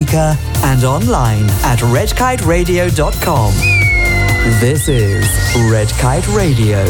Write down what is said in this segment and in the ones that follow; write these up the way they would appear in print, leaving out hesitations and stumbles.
speaker and online at redkiteradio.com. This is Red Kite Radio.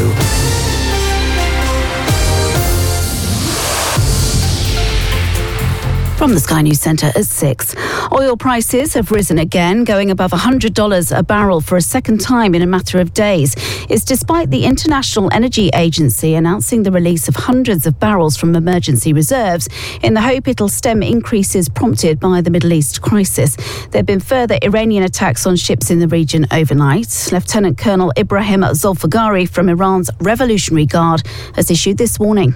From the Sky News Centre at 6. Oil prices have risen again, going above $100 a barrel for a second time in a matter of days. It's despite the International Energy Agency announcing the release of hundreds of barrels from emergency reserves in the hope it'll stem increases prompted by the Middle East crisis. There have been further Iranian attacks on ships in the region overnight. Lieutenant Colonel Ibrahim Zolfagari from Iran's Revolutionary Guard has issued this warning.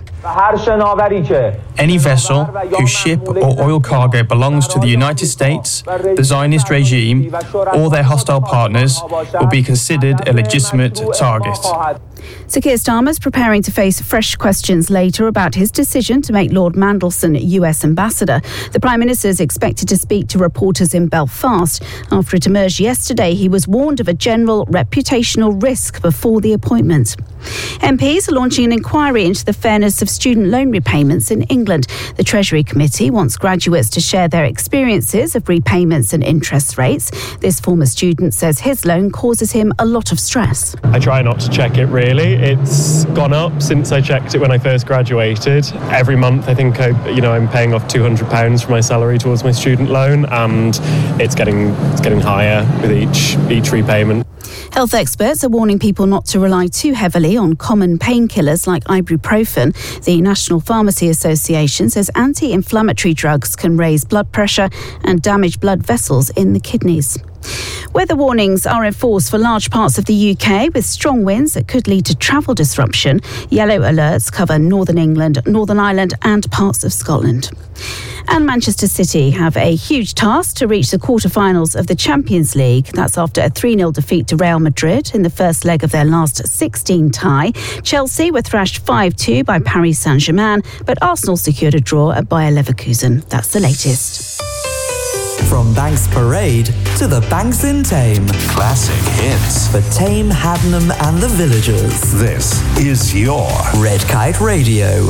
Any vessel whose ship or oil cargo belongs to the United States, the Zionist regime, or their hostile partners will be considered a legitimate target. Sir Keir Starmer's preparing to face fresh questions later about his decision to make Lord Mandelson US ambassador. The Prime Minister is expected to speak to reporters in Belfast. After it emerged yesterday, he was warned of a general reputational risk before the appointment. MPs are launching an inquiry into the fairness of student loan repayments in England. The Treasury Committee wants graduates to share their experiences of repayments and interest rates. This former student says his loan causes him a lot of stress. I try not to check it really. It's gone up since I checked it when I first graduated. Every month I think I'm paying off £200 for my salary towards my student loan, and it's getting higher with each repayment. Health experts are warning people not to rely too heavily on common painkillers like ibuprofen. The National Pharmacy Association says anti-inflammatory drugs can raise blood pressure and damage blood vessels in the kidneys. Weather warnings are in force for large parts of the UK with strong winds that could lead to travel disruption. Yellow alerts cover Northern England, Northern Ireland and parts of Scotland. And Manchester City have a huge task to reach the quarter-finals of the Champions League. That's after a 3-0 defeat to Real Madrid in the first leg of their last 16 tie. Chelsea were thrashed 5-2 by Paris Saint-Germain, but Arsenal secured a draw at Bayer Leverkusen. That's the latest. From Banks Parade to the Banks in Tame. Classic hits. For Tame, Haddenham and the villagers. This is your Red Kite Radio.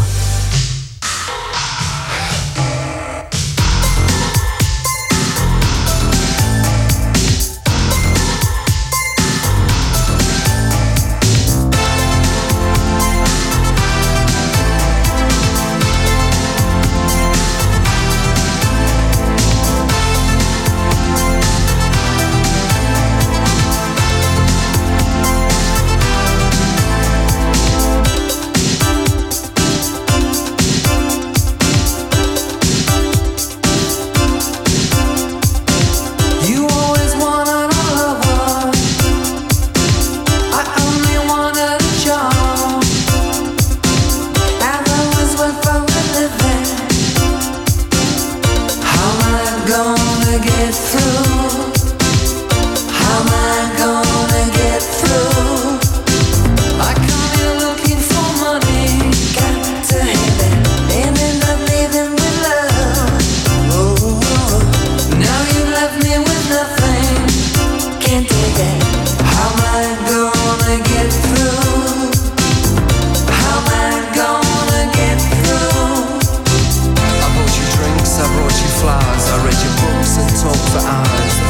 I brought you drinks, I brought you flowers, I read your books and talked for hours.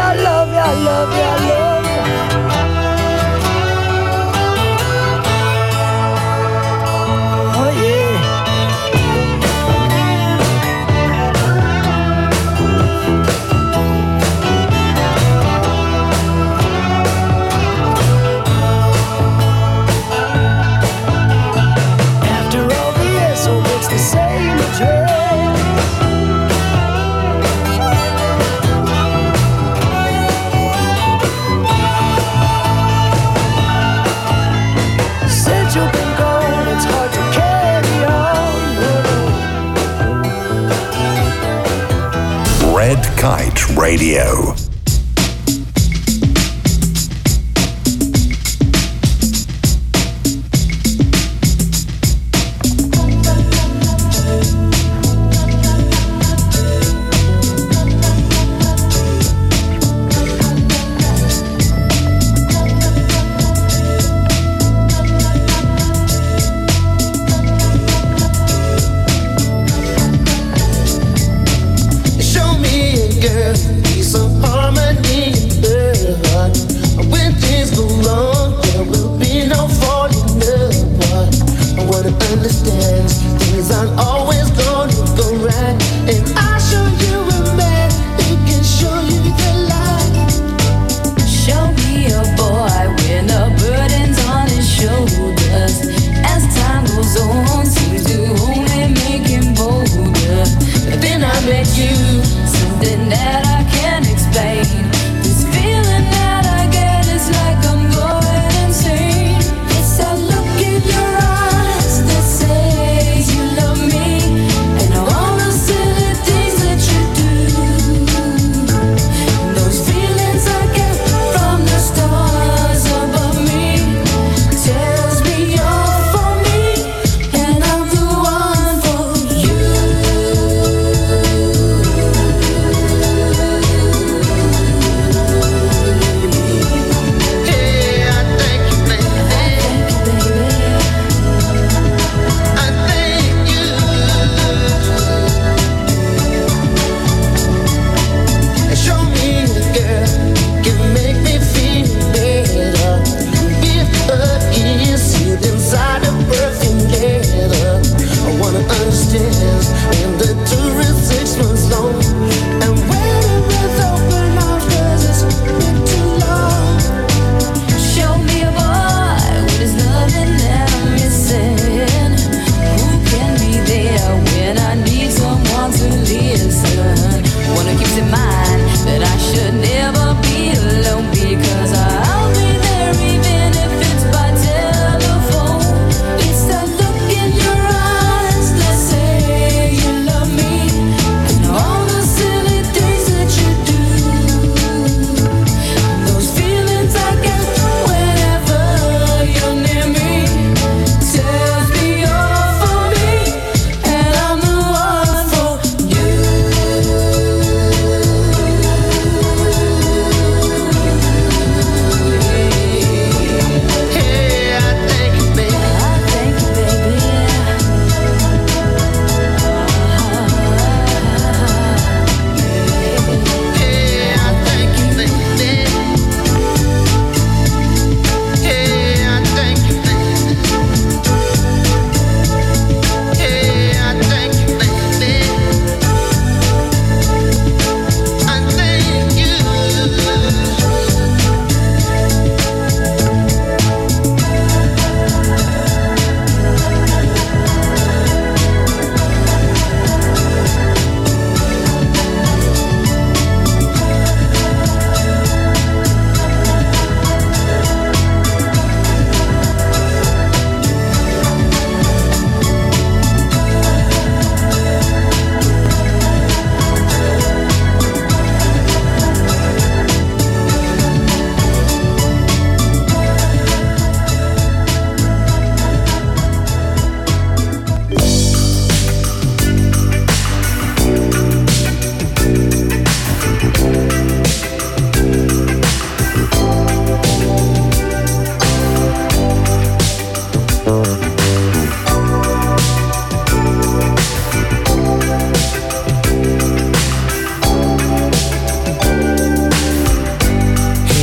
I love you, I love you, I love you. Red Kite Radio. Show me a girl, piece of heart.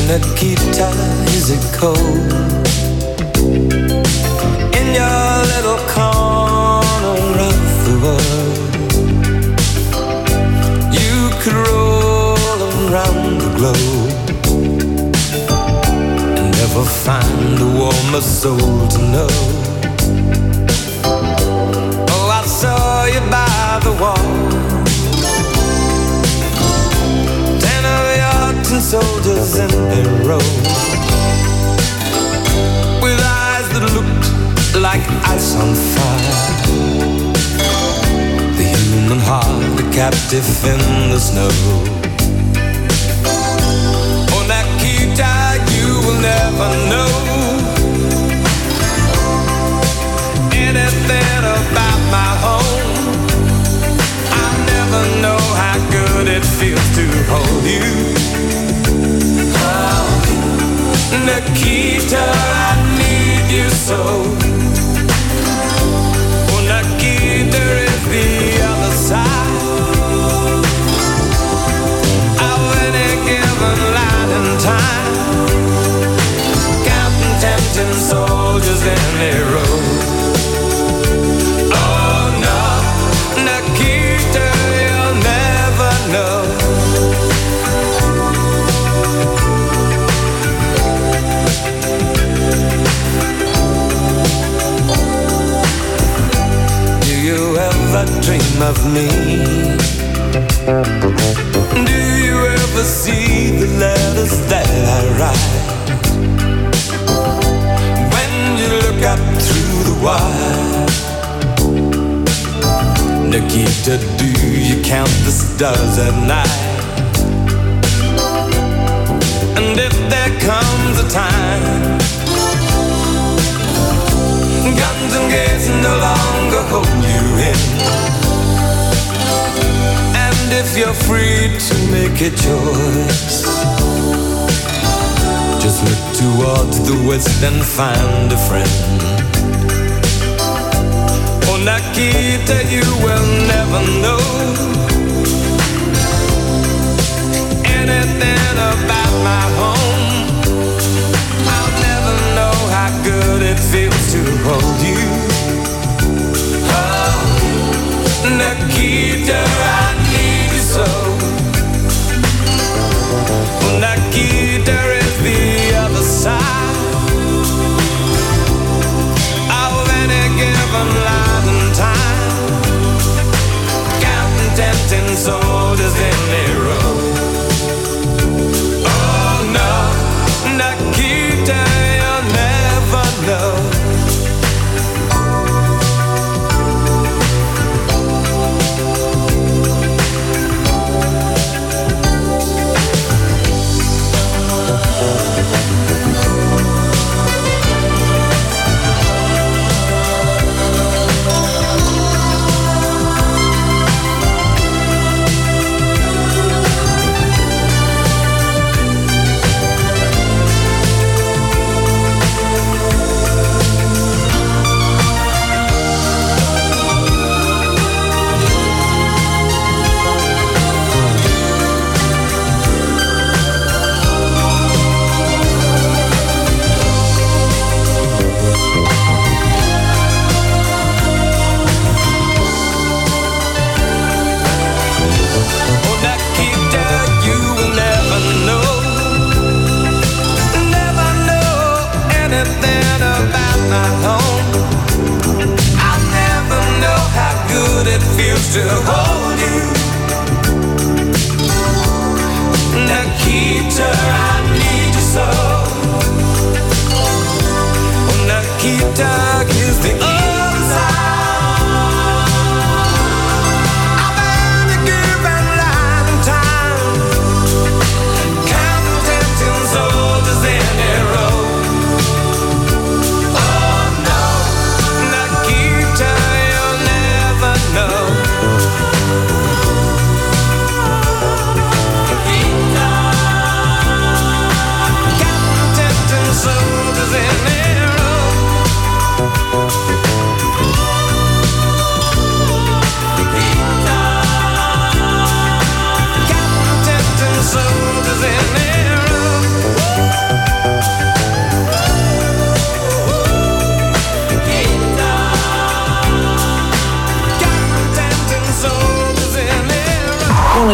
Nikita, is it cold? In your little corner of the world, you could roll around the globe and never find a warmer soul to know. Oh, I saw you by the wall, 10 of your tin soldiers in their row, with eyes that looked like ice on fire. The human heart, a captive in the snow. Oh, Nikita, you will never know anything about my home. I never know how good it feels to hold you. Oh, Nikita, I need you so. Oh, Nikita is the other side of any given light and time, counting tempting soldiers in their row. Oh no, Nikita, you'll never know. Do you ever dream of me? Do you ever see the letters that I write? When you look up through the wire, Nikita, do you count the stars at night? And if there comes a time guns and gates no longer hold you in, and if you're free to make a choice, just look towards the west and find a friend. Oh, Nikita, you will never know anything about my home. I'll never know how good it feels to hold you. Oh, Nikita, I need you so. Oh, Nikita is the other side of any given light and time, counting tempting soldiers in their row. Oh no, Nikita, you'll never know. To hold you, Nikita, I need you so. Oh, Nikita is the other side of any given light and time, counting tempting soldiers in their row. Oh no, Nikita, you'll never know.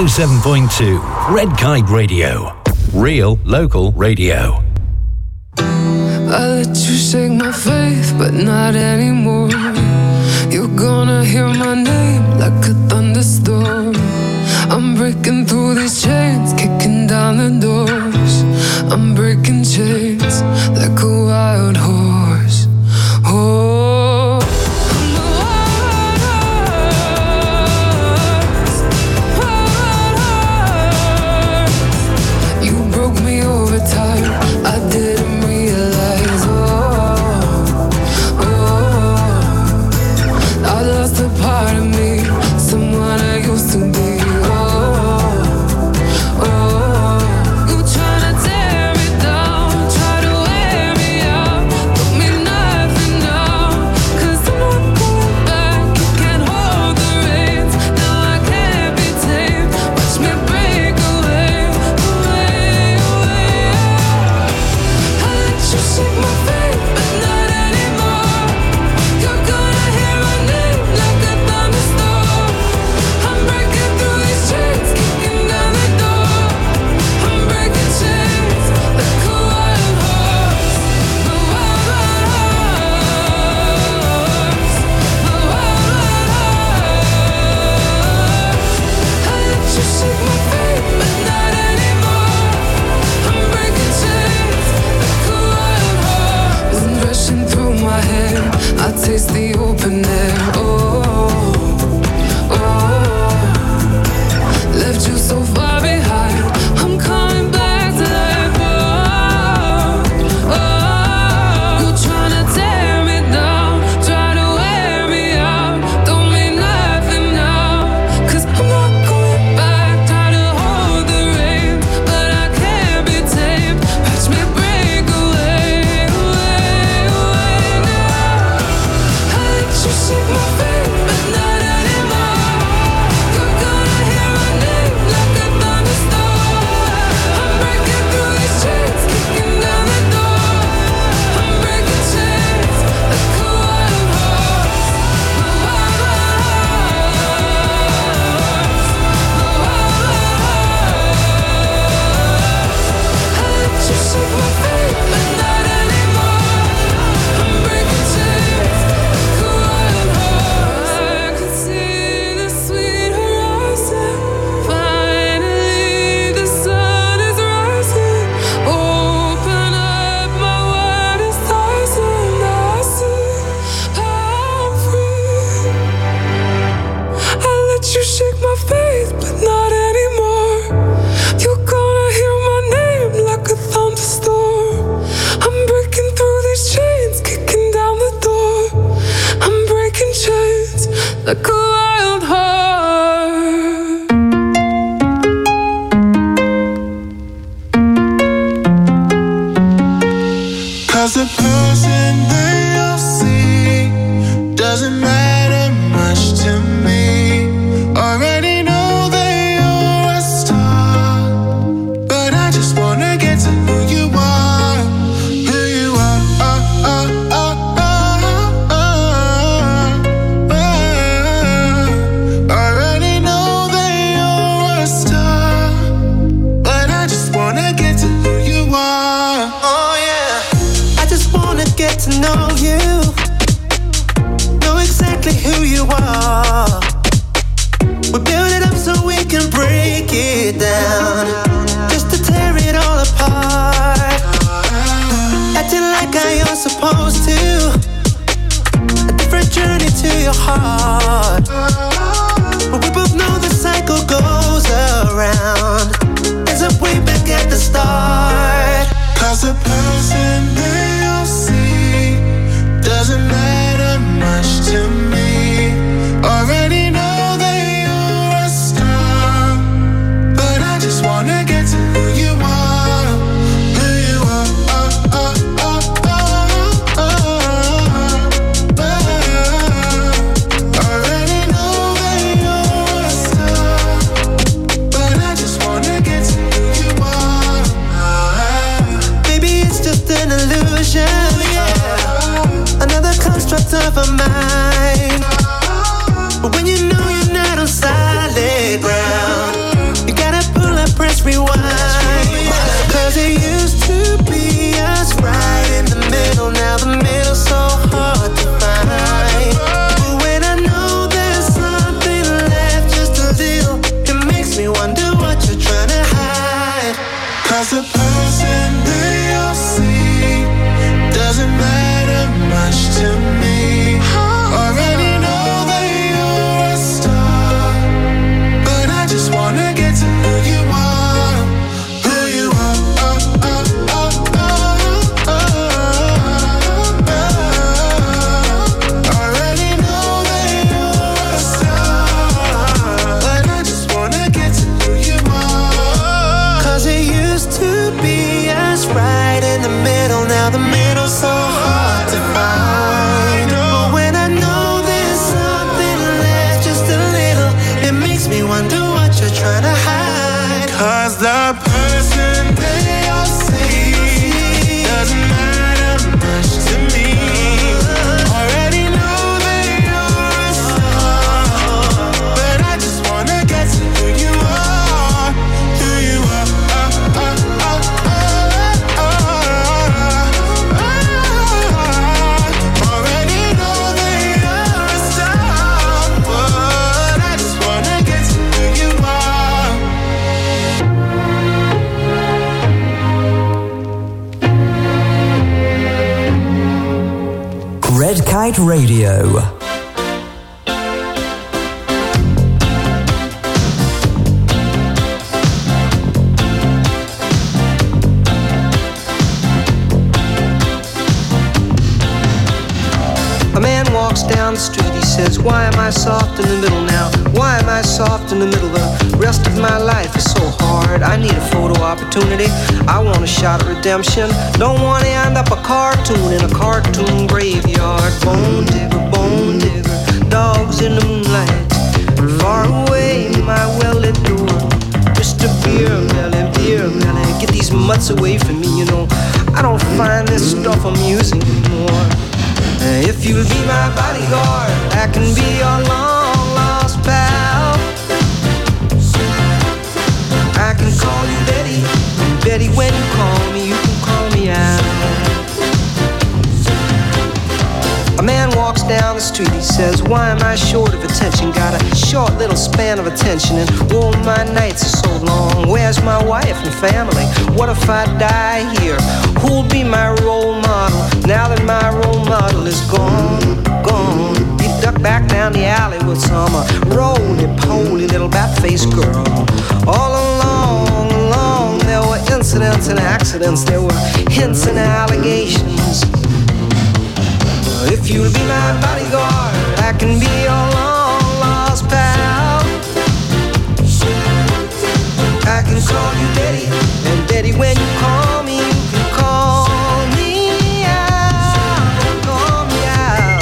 107.2 Red Kite Radio. Real local radio. I let you shake my faith, but not anymore. You're gonna hear my name like a thunderstorm. I'm breaking through these chains, kicking down the doors. I'm breaking chains like a wild horse. Oh, I'm a wild horse. You broke me over time, I didn't realize. I lost a part of me, someone I used to be. I taste the open air. Oh, oh, left you so far behind. I'm coming back to life. Oh, oh, you're trying to tear me down, try to wear me out. Don't mean nothing now, 'cause I'm not going back. Try to hold the reins, but I can't be tamed. Watch me break away, away, away now. You shake my faith, but not anymore. You're gonna hear my name like a thunderstorm. I'm breaking through these chains, kicking down the door. I'm breaking chains like a wild horse. A wild horse. A wild horse. I let you shake my faith, but not anymore. I'm breaking chains like a wild horse. I could see the sweet horizon. Finally the sun is rising. Open up, my world is tossing. I see I'm free. I let you shake my faith, but not anymore. You're gonna hear my name like a thunderstorm. I'm breaking through these chains, kicking down the door. I'm breaking chains like a wild heart. Cause the person that you'll see doesn't matter much to me. Already know that you're a star, but I just wanna get to who you are. Who you are. Already know that you're a star, but I just wanna get to who you are. Oh yeah. I just wanna get to know you, know exactly who you are. We build it up so we can break it down, just to tear it all apart. Acting like I am supposed to, a different journey to your heart. But we both know the cycle goes around, ends up way back at the start. Cause the person that you'll see doesn't matter much to me. Already know that you're a star, but I just wanna get to who you are. Who you are. Already know that you're a star, but I just wanna get to who you are. Maybe it's just an illusion, yeah, another construct of a mind. But when you know you're not on solid ground, 'Cause the person they all see doesn't matter much to me. Already know that you're a star, but I just wanna get to know you are, who you are. Already know that you're a star, but I just wanna get to know you more. 'Cause it used to be us right in the middle, now the middle's so hard to find. But when I know there's something left, just a little, it makes me wonder what you're trying to hide. 'Cause the person they all see doesn't matter much to me. Already know that you're a star, but I just wanna get to who you are, who you are. Already know that you're a star, but I just wanna get to who you are. Red Kite Radio. A man walks down the street, he says, why am I soft in the middle now? Why am I soft in the middle? The rest of my life is so hard. I need a photo opportunity. I want a shot at redemption. Don't want to end up a cartoon in a cartoon graveyard. Bone digger, dogs in the moonlight. Far away, my well-lit door. Mr. Beer Melly, get these mutts away from me, you know. I don't find this stuff amusing anymore. If you'll be my bodyguard, I can be your long-lost pal. I can call you Betty, and Betty, when you call me, you can call me out. A man walks down the street, he says, why am I short of attention? Got a short little span of attention, and oh, my nights are so long. Where's my wife and family? What if I die here? Who'll be my role model now that my role model is gone? He ducked back down the alley with some roly-poly little bat-faced girl. All along, there were incidents and accidents, there were hints and allegations. If you'll be my bodyguard, I can be your long-lost pal. I can call you Daddy, and Daddy, when you call me, you can call me out, call me out.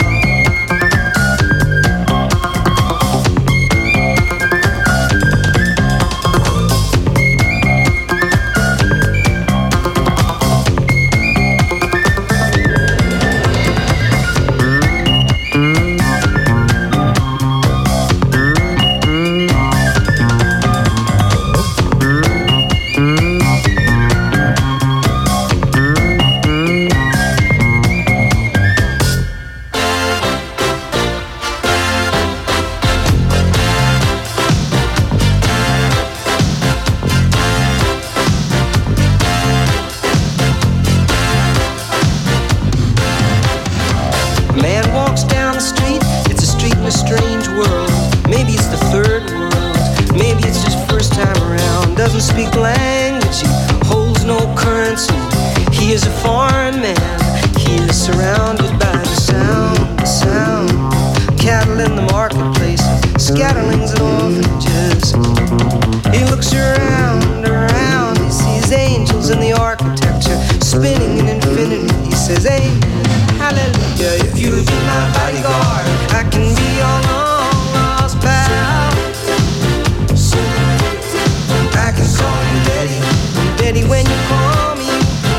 Speak language, he holds no currency. He is a foreign man. He is surrounded by the sound. Cattle in the marketplace, scatterlings and orphanages. He looks around, he sees angels in the architecture, spinning in infinity. He says, amen, hallelujah. If you'll be my bodyguard, I can be your long-lost pal. I can call you Daddy, Daddy, when you call me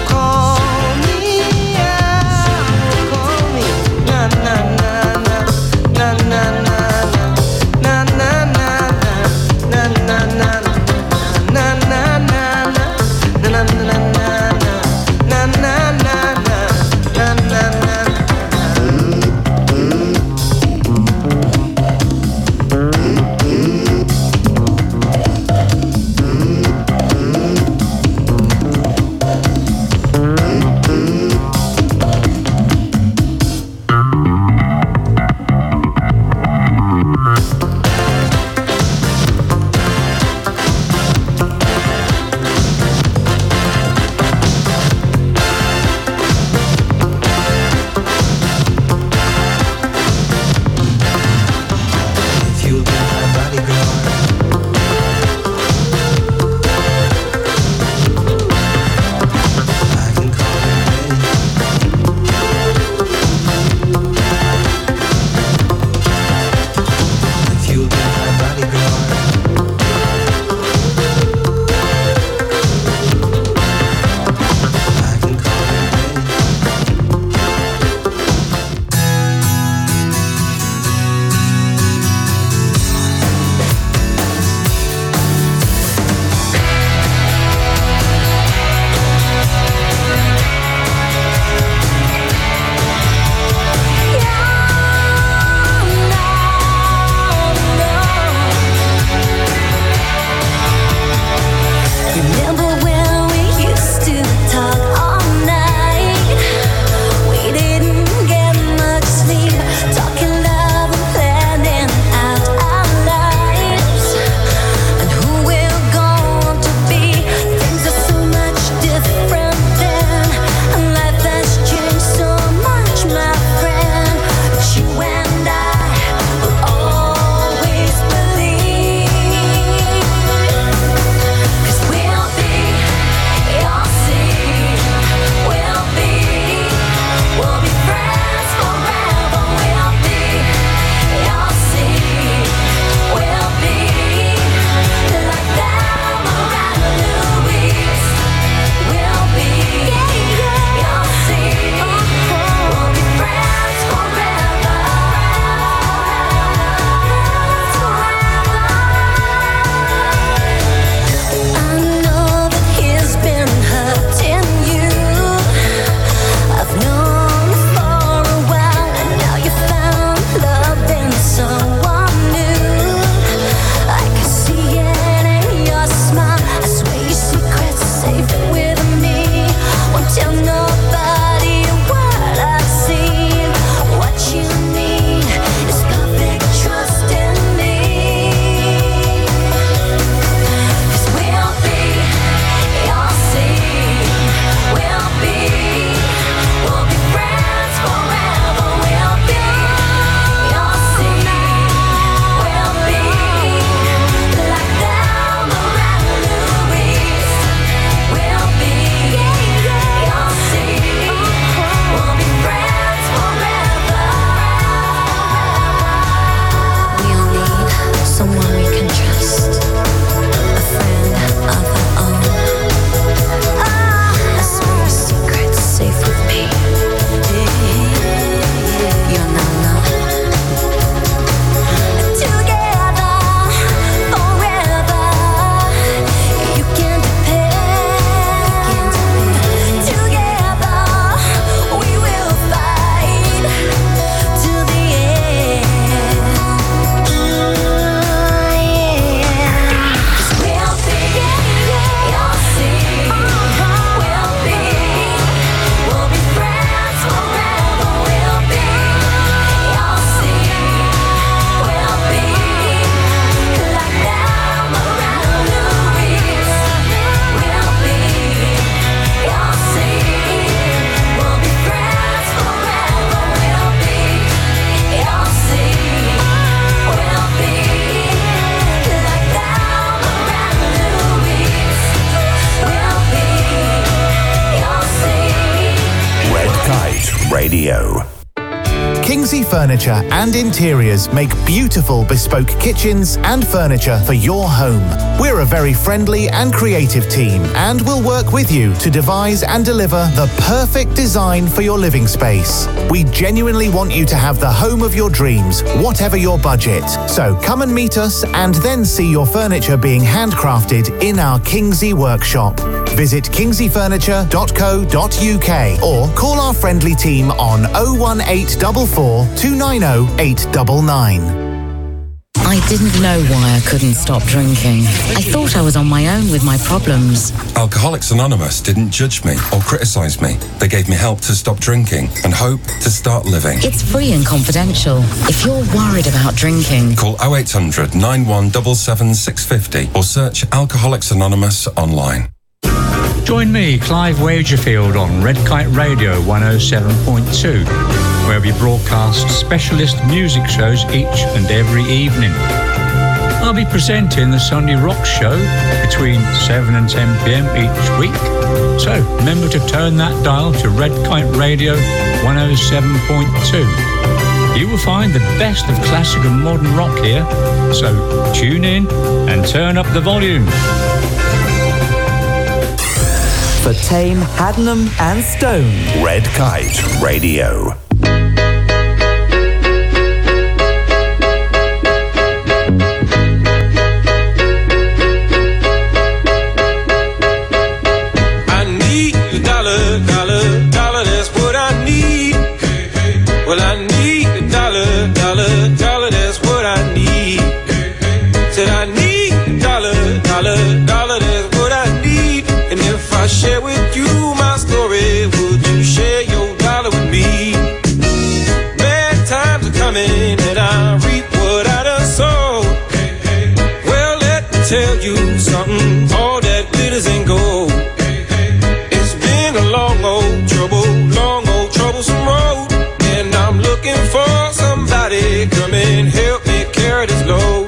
out, call me, na na na na, na na na na, na na na na, na na na na, na na na na, na na na na, na na Radio. Kingsley Furniture and Interiors make beautiful bespoke kitchens and furniture for your home. We're a very friendly and creative team and will work with you to devise and deliver the perfect design for your living space. We genuinely want you to have the home of your dreams, whatever your budget. So come and meet us and then see your furniture being handcrafted in our Kingsley workshop. Visit kingsleyfurniture.co.uk or call our friendly team on 01844 290 899. I didn't know why I couldn't stop drinking. I thought I was on my own with my problems. Alcoholics Anonymous didn't judge me or criticise me. They gave me help to stop drinking and hope to start living. It's free and confidential. If you're worried about drinking, call 0800 9177 650 or search Alcoholics Anonymous online. Join me, Clive Wagerfield, on Red Kite Radio 107.2, where we broadcast specialist music shows each and every evening. I'll be presenting the Sunday Rock Show between 7 and 10 p.m. each week. So remember to turn that dial to Red Kite Radio 107.2. You will find the best of classic and modern rock here. So tune in and turn up the volume. For Tame, Haddenham and Stone. Red Kite Radio. I need a dollar, that's what I need. Well, I need a dollar, that's what I need. Said I need a dollar, that's what I need. And if I share with you my story, would you share your dollar with me? Bad times are coming and I reap what I done sowed. Well, let me tell you something, all that glitters ain't gold. It's been a long old troublesome road, and I'm looking for somebody come and help me carry this load.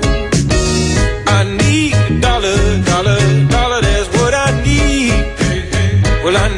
I need a dollar, that's what I need. Well, I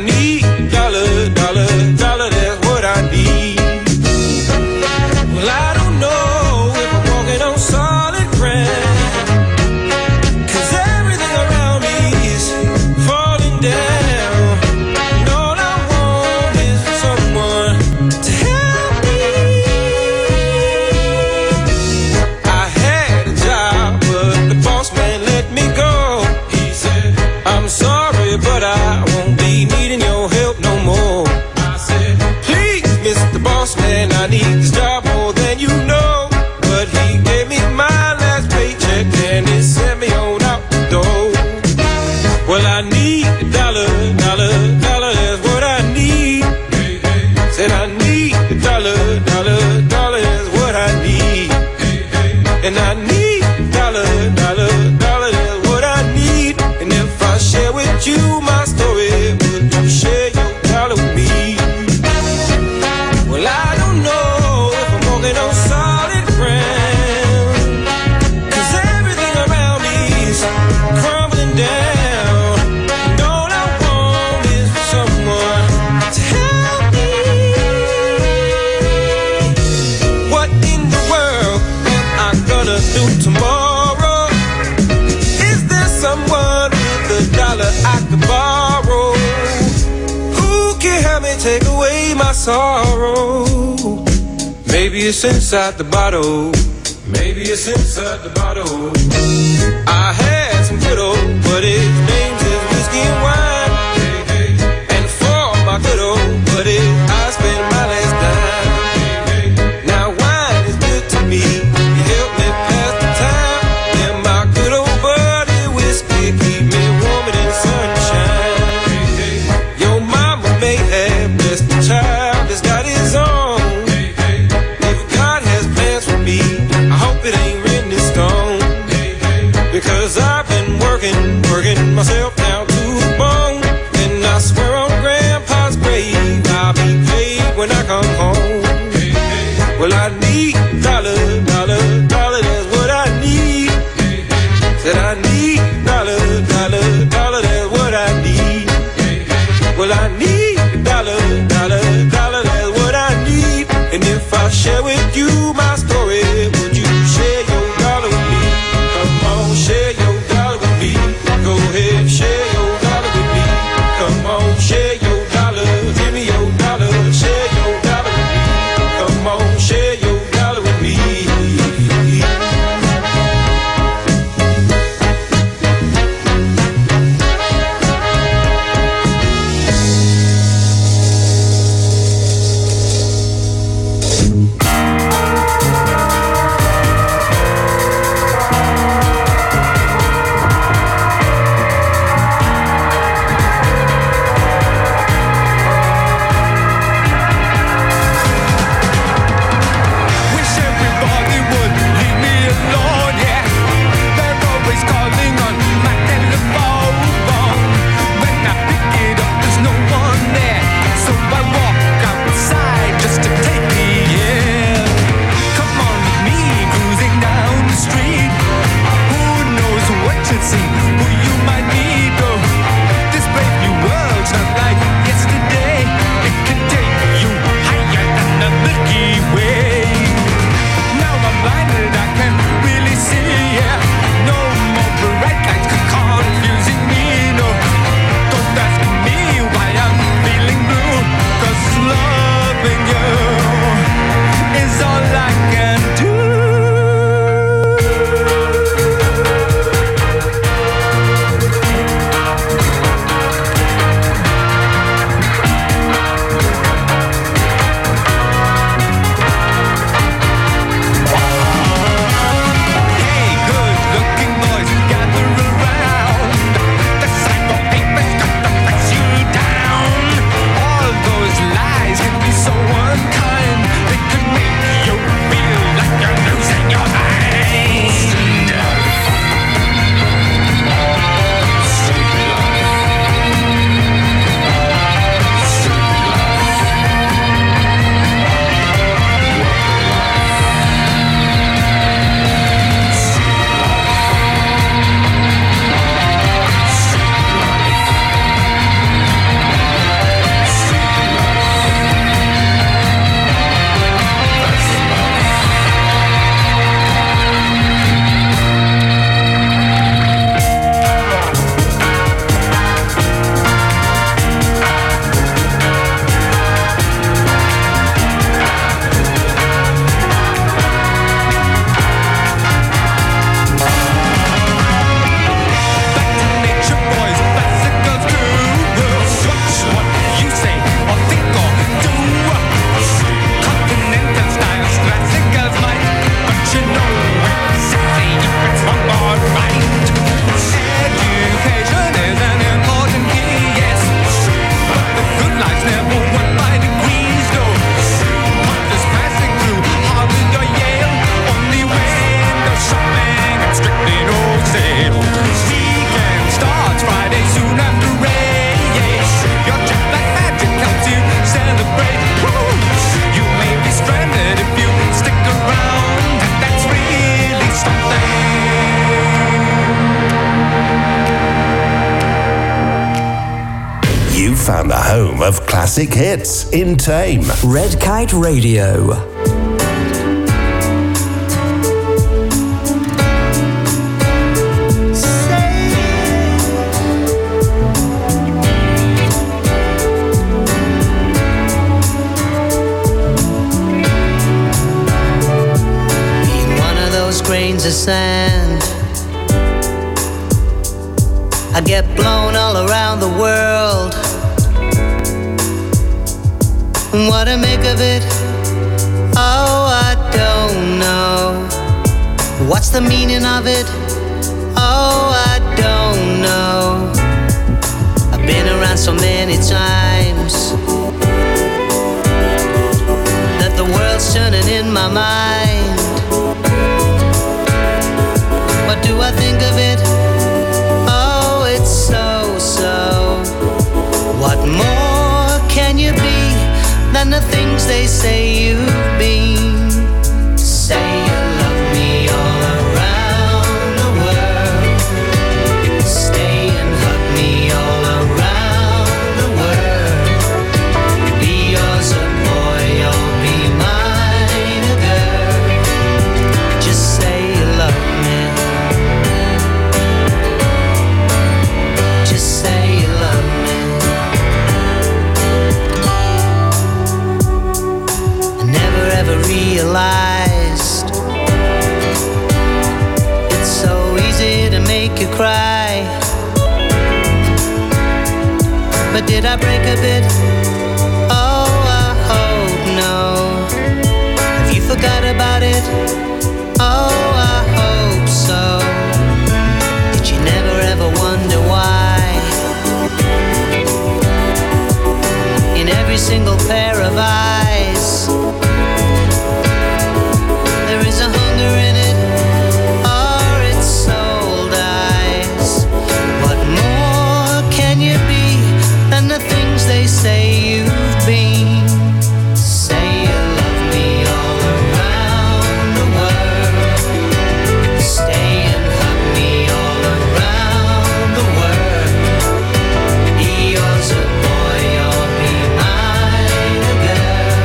take away my sorrow. Maybe it's inside the bottle. Maybe it's inside the bottle. I had some good old buddies, names is whiskey and wine. And for my good old buddy, I spent my last dime. Now wine is good to me, you help me pass the time. And my good old buddy, whiskey, keep me warm in the sunshine. Your mama may have blessed the child that's got his own. If God has plans for me, I hope it ain't written in stone. Because I've been working myself down to the bone. And I swear on Grandpa's grave, I'll be paid when I come home. Well, I need dollar, dollar, dollar, that's what I need. Said I need dollar, dollar, dollar, that's what I need. Well, I need dollar, dollar, dollar, that's what I need. And if I share with you my story, would you share your dollar with me? Come on, share your dollar with me. Go ahead, share your dollar with me. Come on, share your dollar. Give me your dollar. Share your dollar with me. Come on, share your dollar with me. Wish everybody would leave me alone, yeah. They're always calling on my telephone. When I pick it up, there's no one there. So I walk outside just to take the air. Come on with me, cruising down the street. Who knows what you'll see, who you might meet. Oh, this brave new world's not like yesterday. It can take you higher than the Milky Way. Now I'm blinded, I can really see, yeah. No more bright lights confusing me, no. Don't ask me why I'm feeling blue, 'cause loving you is all I can do. Hey, good-looking boys, gather around. The cycle paper's got to press you down. All those lies can be so unkind. They can make you feel like you're losing your mind. Nature boys, bicycles do. Watch what you say or think or do. Continental styles, classicals might, but you know exactly if it's wrong or right. Education is an important key, yes, but the good life's never won by degrees, no. What is passing through Harvard or Yale? Only window shopping and strictly no sale. Weekend starts Friday soon after rain. Your jet like magic helps you celebrate. Woo! You may be stranded if you stick around, and that's really something. You found the home of classic hits in Tame. Red Kite Radio. sand. I get blown all around the world. What to make of it? Oh, I don't know. What's the meaning of it? Oh, I don't know. I've been around so many times that the world's turning in my mind. What do I think of it? Oh, it's so. What more can you be than the things they say you've been? Say you love me all around the world. Stay and hug me all around the world. Be yours a boy, you'll be mine a girl. Just say you love me. Just say you love me. I never ever realized it's so easy to make you cry. But did I break a bit? Oh, I hope no. Have you forgot about it? Oh, I hope so. Did you never ever wonder why in every single pair of eyes there is a hunger in it, or its soul dies? What more can you be than the things they say you've been? Say you love me all around the world. Stay and hug me all around the world. Be yours a boy, or be mine a girl.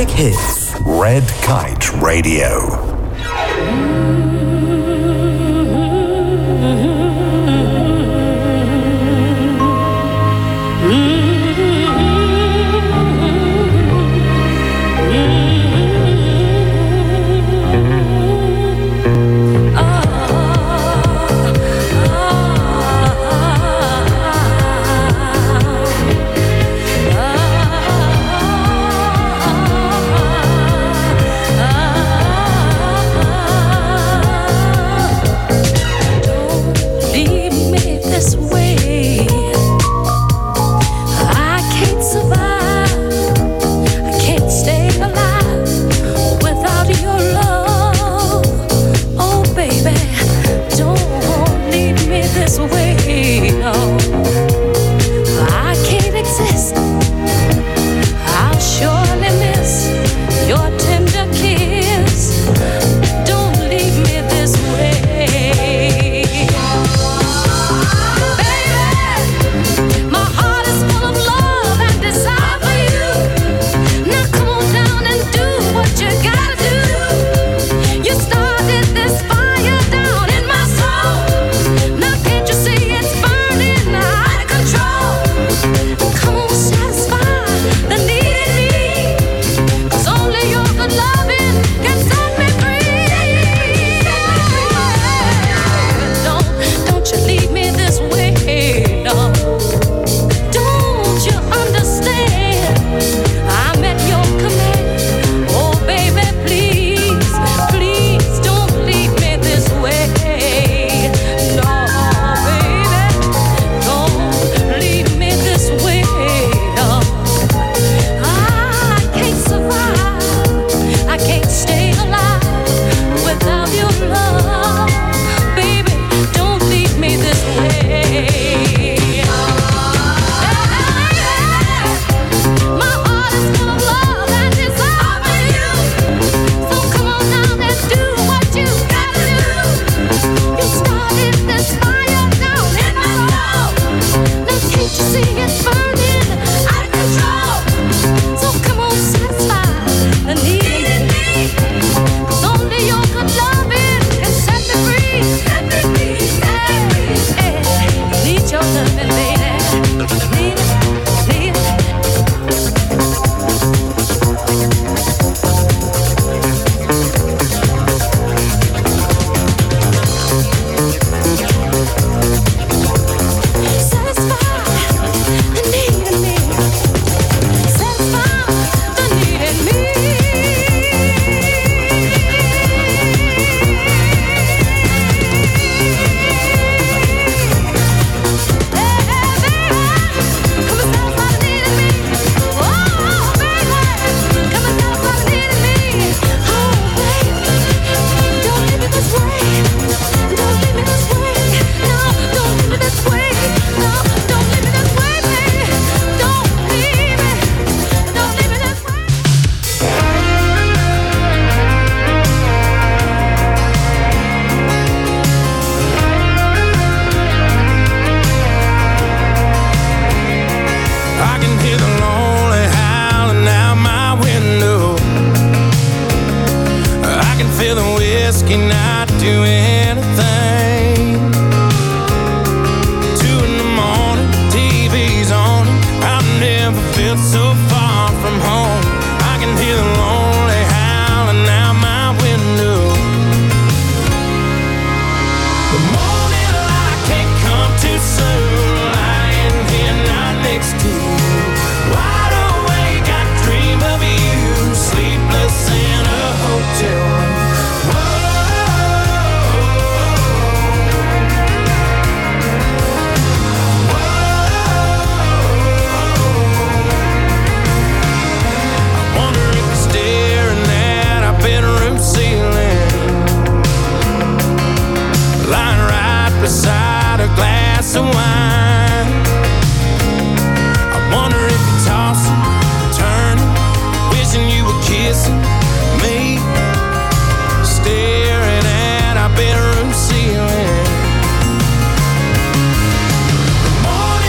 Classic Hits. Red Kite Radio.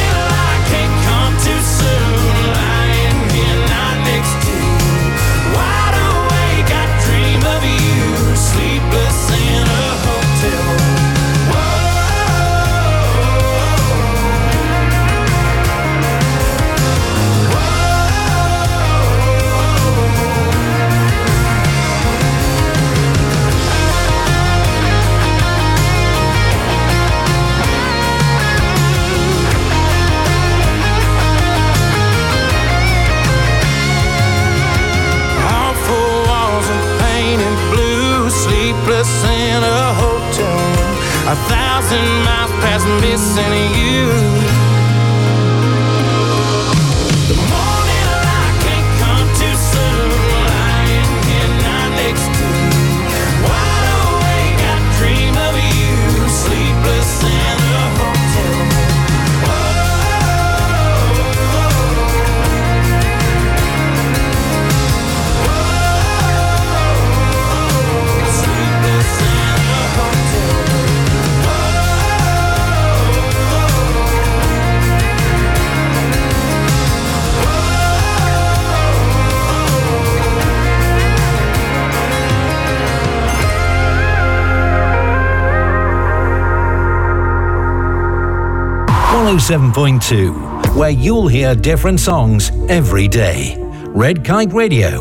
Why miles past missing you. The morning light can't come too soon. Lying here not next to you, wide awake, I dream of you, sleepless in the hotel room. .2, where you'll hear different songs every day. Red Kite Radio.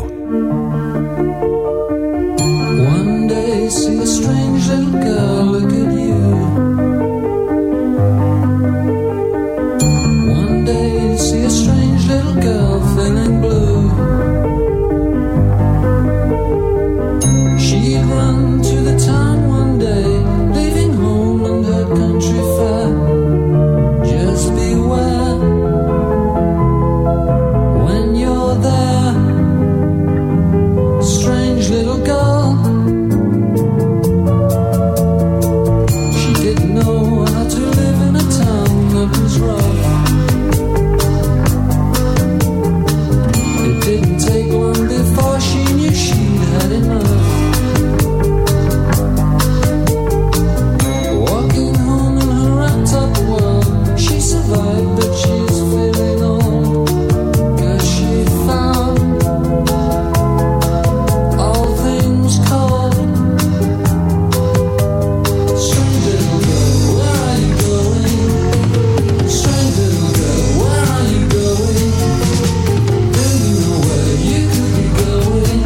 One day, see a strange little girl look at you. One day, see a strange little girl feeling blue. She'd run to the town one day, leaving home and her country fair. Just beware when you're there, strange little girl. She didn't know how to live in a town that was rough. It didn't take long before she knew she'd had enough. Walking home in her wrapped up world, she survived, but she's feeling old, 'cause she found all things cold. Strange little girl, where are you going? Strange little girl, where are you going? Do you know where you could be going?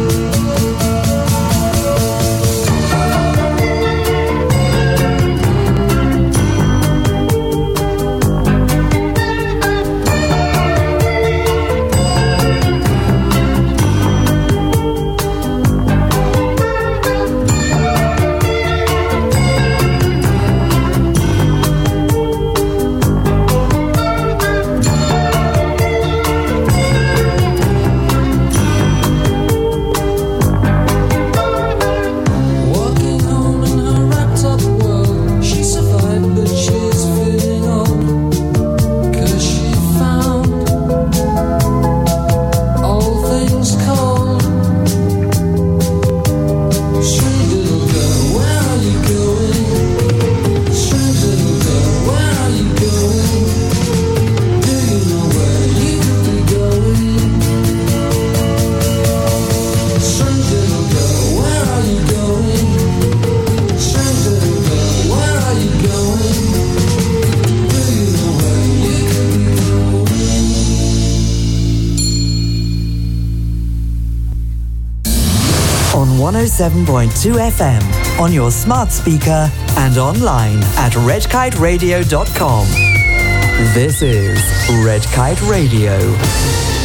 Walking home in her wrapped up world, she survived, but she's feeling old, 'cause she found all things cold. Strange little girl, where are you going? Strange little girl, where are you going? Do you know where you could be going? Strange little girl, where are you going? Strange little girl, where are you going? Do you know where you could be going? On 107.2 FM, on your smart speaker and online at redkiteradio.com. This is Red Kite Radio.